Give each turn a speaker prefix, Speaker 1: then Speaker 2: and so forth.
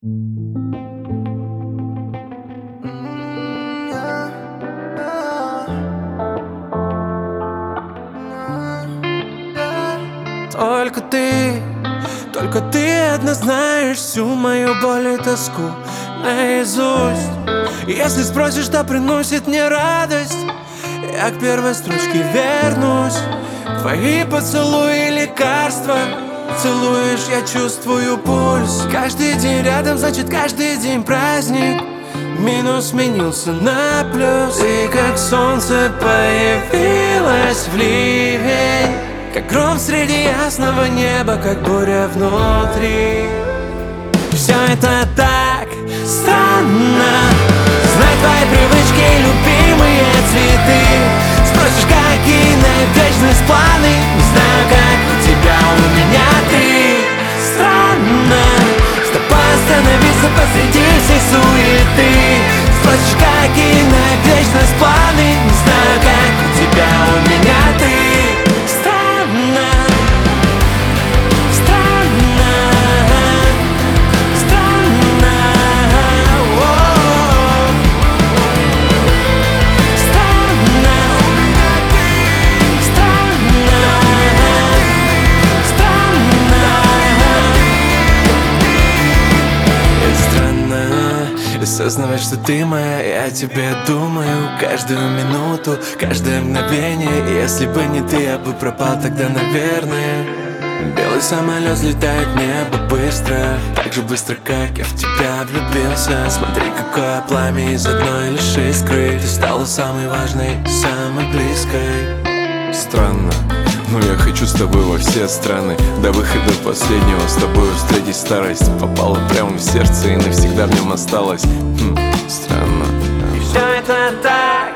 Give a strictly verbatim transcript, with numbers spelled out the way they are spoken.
Speaker 1: Только ты, только ты одна знаешь всю мою боль и тоску наизусть. Если спросишь, что приносит мне радость, я к первой строчке вернусь. Твои поцелуи — лекарства. Целуешь, я чувствую пульс. Каждый день рядом, значит каждый день праздник. Минус сменился на плюс. Ты как солнце появилась в ливень, как гром среди ясного неба, как буря внутри. Все это так странно. Знать твои привычки, любимые цветы. Спросишь, какие на вечность планы. Не знаю, как у тебя, у меня ты. Странно с тобой остановиться посреди всей суеты. Спросишь, какие на вечность планы. Не знаю, как у тебя, у меня ты. Странно, странно, странно, о-о-о. Странно, странно, странно. И странно осознавать, что ты моя. Я о тебе думаю каждую минуту, каждое мгновение. И если бы не ты, я бы пропал тогда, наверное. Белый самолет взлетает в небо быстро, так же быстро, как я в тебя влюбился. Смотри, какое пламя из одной лишь искры. Ты стала самой важной, самой близкой.
Speaker 2: Странно, но я хочу с тобой во все страны. До выхода последнего с тобой встретить старость. Попала прямо в сердце и навсегда в нем осталась. Хм, странно.
Speaker 1: И все это так